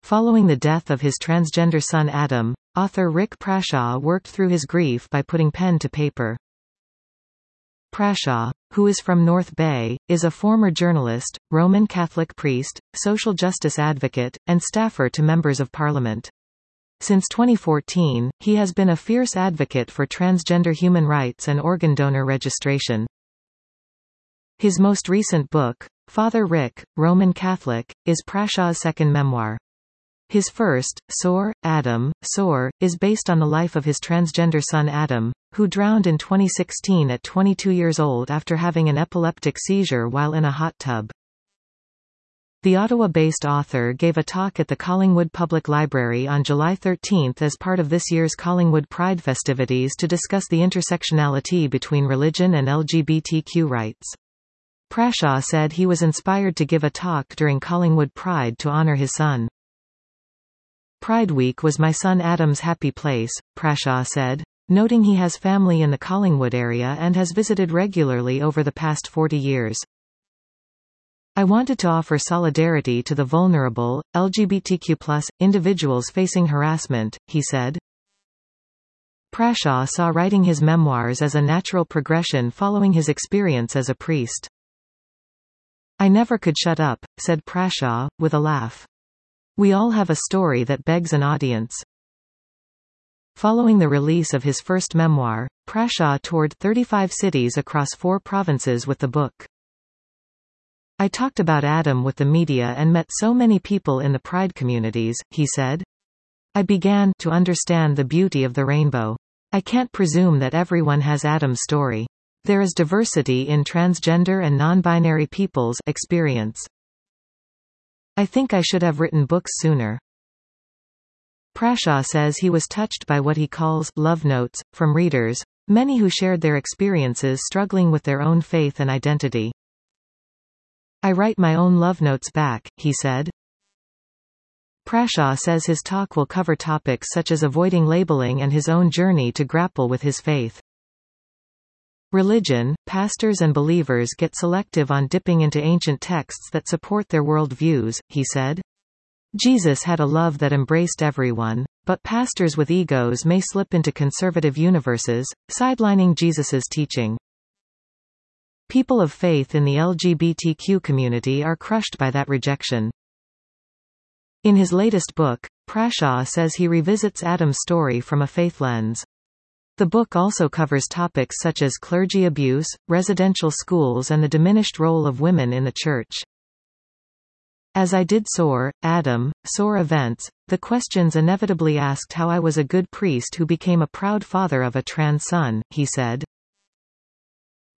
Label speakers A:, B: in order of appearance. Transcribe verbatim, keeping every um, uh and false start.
A: Following the death of his transgender son Adam, author Rick Prashaw worked through his grief by putting pen to paper. Prashaw, who is from North Bay, is a former journalist, Roman Catholic priest, social justice advocate, and staffer to members of parliament. Since twenty fourteen, he has been a fierce advocate for transgender human rights and organ donor registration. His most recent book, Father Rick, Roman Catholic, is Prashaw's second memoir. His first, Soar, Adam, Soar, is based on the life of his transgender son Adam, who drowned in twenty sixteen at twenty-two years old after having an epileptic seizure while in a hot tub. The Ottawa-based author gave a talk at the Collingwood Public Library on July thirteenth as part of this year's Collingwood Pride festivities to discuss the intersectionality between religion and L G B T Q rights. Prashaw said he was inspired to give a talk during Collingwood Pride to honor his son. Pride Week was my son Adam's happy place, Prashaw said, noting he has family in the Collingwood area and has visited regularly over the past forty years. I wanted to offer solidarity to the vulnerable, L G B T Q plus, individuals facing harassment, he said. Prashaw saw writing his memoirs as a natural progression following his experience as a priest. I never could shut up, said Prashaw, with a laugh. We all have a story that begs an audience. Following the release of his first memoir, Prashaw toured thirty-five cities across four provinces with the book. I talked about Adam with the media and met so many people in the Pride communities, he said. I began to understand the beauty of the rainbow. I can't presume that everyone has Adam's story. There is diversity in transgender and non-binary people's experience. I think I should have written books sooner. Prashaw says he was touched by what he calls love notes from readers, many who shared their experiences struggling with their own faith and identity. I write my own love notes back, he said. Prashaw says his talk will cover topics such as avoiding labeling and his own journey to grapple with his faith. Religion, pastors and believers get selective on dipping into ancient texts that support their world views, he said. Jesus had a love that embraced everyone, but pastors with egos may slip into conservative universes, sidelining Jesus's teaching. People of faith in the L G B T Q community are crushed by that rejection. In his latest book, Prashaw says he revisits Adam's story from a faith lens. The book also covers topics such as clergy abuse, residential schools and the diminished role of women in the church. As I did Soar, Adam, Soar events, the questions inevitably asked how I was a good priest who became a proud father of a trans son, he said.